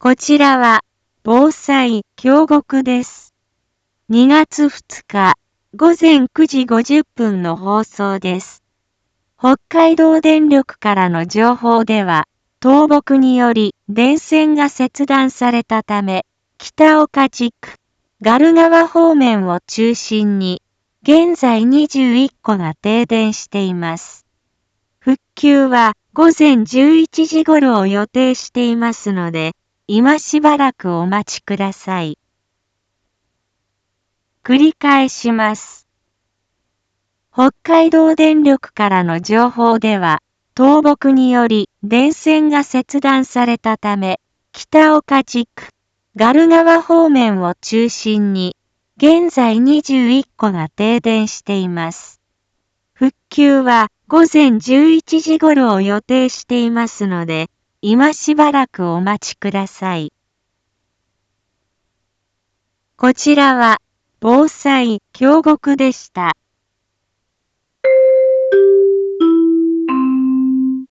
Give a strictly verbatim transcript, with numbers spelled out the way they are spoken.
こちらは、防災京極です。にがつふつか、ごぜんくじごじゅっぷんの放送です。北海道電力からの情報では、倒木により電線が切断されたため、北岡地区、ガル川方面を中心に、現在にじゅういっこが停電しています。復旧はごぜんじゅういちじ頃を予定していますので、今しばらくお待ちください。繰り返します。北海道電力からの情報では、倒木により電線が切断されたため、北岡地区、ガル川方面を中心に、現在にじゅういっこが停電しています。復旧はごぜんじゅういちじ頃を予定していますので、今しばらくお待ちください。こちらは、防災京極でした。